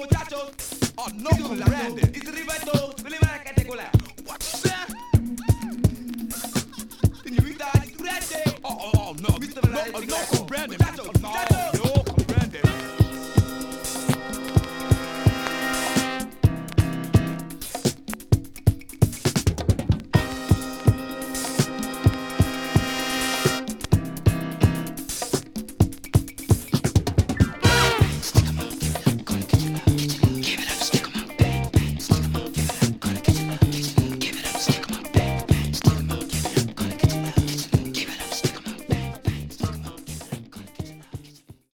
muchachos. Oh, no comprende. Y tu ribeto, tu libera que te cola. What's that? Señorita, ¿tú crees? Oh, no. No comprende. Muchachos, muchachos.